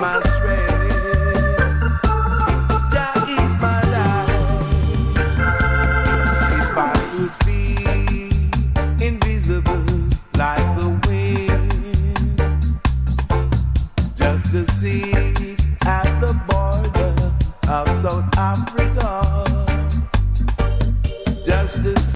my strength. Jah is my life. If I could be invisible like the wind, just to see at the border of South Africa.